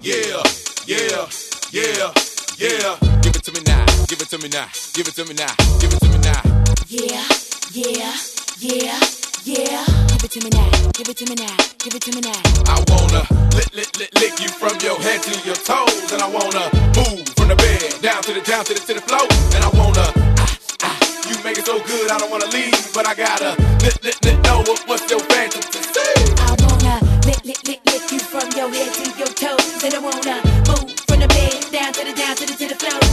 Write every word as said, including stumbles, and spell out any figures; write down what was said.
Yeah, yeah, yeah, yeah. Give it to me now, give it to me now, give it to me now, give it to me now. Yeah, yeah, yeah, yeah. Give it to me now, give it to me now, give it to me now. I wanna lick, lick, lick, lick you from your head to your toes, and I wanna move from the bed down to the down to the to the floor, and I wanna ah, ah, you make it so good I don't wanna leave, but I gotta lick, lick, lick, know what, what's your fantasy? I wanna lick, lick, lick, lick you from your head to your toes, and I wanna move from the bed down to the down to the to the floor.